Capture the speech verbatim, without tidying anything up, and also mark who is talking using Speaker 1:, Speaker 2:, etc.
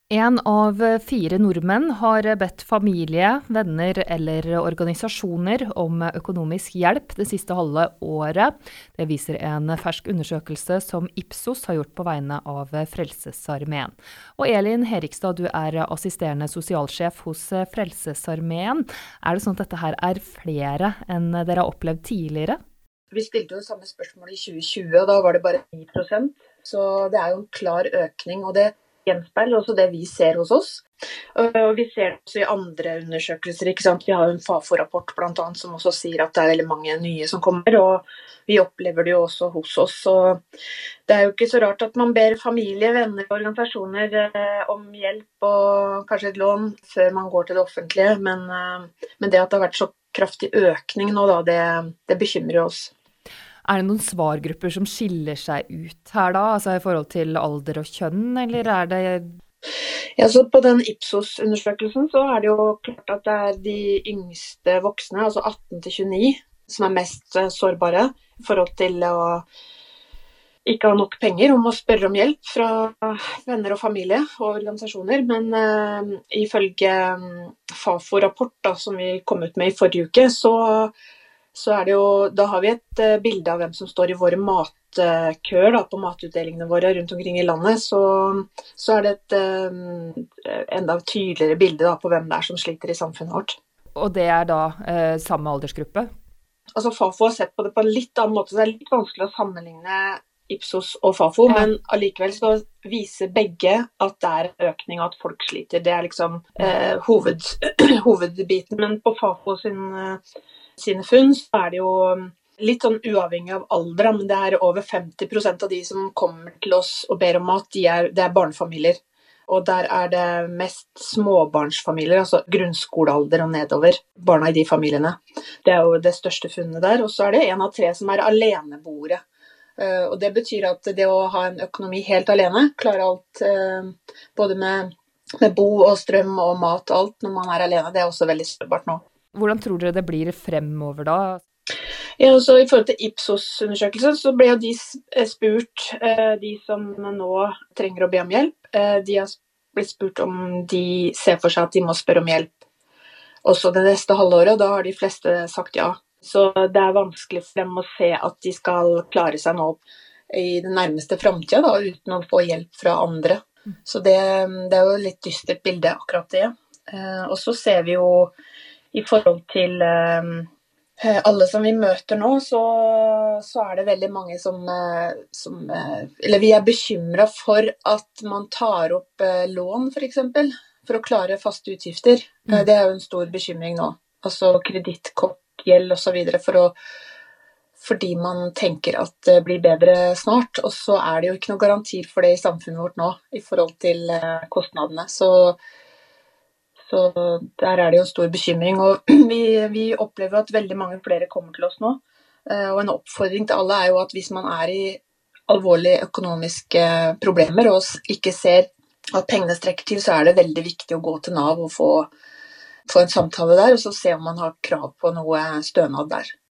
Speaker 1: En av fire nordmenn har bedt familie, venner eller organisasjoner om økonomisk hjelp det siste halve året. Det viser en fersk undersøkelse som Ipsos har gjort på vegne av Frelsesarmeen. Og Elin Herikstad, du er assisterende sosialsjef hos Frelsesarmeen. Er det sånn at dette her er flere enn dere har opplevd tidligere?
Speaker 2: Vi stilte jo samme spørsmål i tjue tjue, og da var det bare ni prosent. Så det er jo en klar økning, og det gjenspeiler også det vi ser hos oss. Og vi ser det også i andre undersøkelser, ikke sant? Vi har jo en FAFO-rapport blant annet som også sier at det er veldig mange nye som kommer, og vi opplever det jo også hos oss. Så det er jo ikke så rart at man ber familie, venner og organisasjoner eh, om hjelp og kanskje et lån før man går til det offentlige, men, eh, men det at det har vært så kraftig økning nå, da, det, det bekymrer oss.
Speaker 1: Er det noen svargrupper som skiller seg ut her da, altså i forhold til alder og kjønn, eller er det...
Speaker 2: Ja, så på den Ipsos-undersøkelsen så er det jo klart at det er de yngste voksne, altså atten til tjueni, som er mest sårbare i forhold til å ikke ha nok penger, om å spørre om hjelp fra venner og familie og organisasjoner. Men uh, ifølge FAFO-rapport da, som vi kom ut med i forrige uke, så så er det jo, da har vi et uh, bilde av hvem som står i våre matkøer da, på matutdelingene våre rundt omkring i landet, så, så er det et uh, enda tydeligere bilde da, på hvem det er som sliter i samfunnet vårt.
Speaker 1: Og det er da uh, samme aldersgruppe?
Speaker 2: Altså FAFO har sett på det på en litt annen måte, så det er litt vanskelig å sammenligne Ipsos og FAFO, ja. Men allikevel så viser begge at det er økning og at folk sliter. Det er liksom uh, hoved, hovedbiten, men på FAFO sin... Uh, sine funn, så er det jo litt sånn uavhengig av alder, men det er over femti prosent av de som kommer til oss og ber om mat, de er, det er barnefamilier. Og der er det mest småbarnsfamilier, altså grunnskolealder og nedover, barna i de familiene. Det er jo det største funnet der, og så er det en av tre som er aleneboere. Og det betyr at det å ha en økonomi helt alene, klare alt, både med, med bo og strøm og mat og alt når man er alene, det er også veldig sårbart nå.
Speaker 1: Hvordan tror dere det blir fremover da?
Speaker 2: Ja, så i forhold til Ipsos-undersøkelsen så ble jo de spurt, de som nå trenger å be om hjelp, de har blitt spurt om de ser for seg at de må spørre om hjelp også det neste halvåret, og da har de fleste sagt ja. Så det er vanskelig for dem å se at de skal klare seg nå i den nærmeste fremtiden da, uten å få hjelp fra andre. Så det, det er jo et litt dystert bilde akkurat det. Og så ser vi jo i forhold til um, alle som vi møter nå, så, så er det veldig mange som, som eller vi er bekymret for at man tar opp uh, lån for eksempel, for å klare faste utgifter. Mm. Uh, det er jo en stor bekymring nå. Altså kredittkortgjeld og så videre, for å, fordi man tenker at det blir bedre snart, og så er det jo ikke noe garanti for det i samfunnet vårt nå, i forhold til uh, kostnadene. Så Så der er det jo en stor bekymring, og vi, vi opplever at veldig mange flere kommer til oss nå. Og en oppfordring til alle er jo at hvis man er i alvorlige økonomiske problemer og ikke ser at pengene strekker til, så er det veldig viktig å gå til Nav og få, få en samtale der, og så se om man har krav på noe stønad der.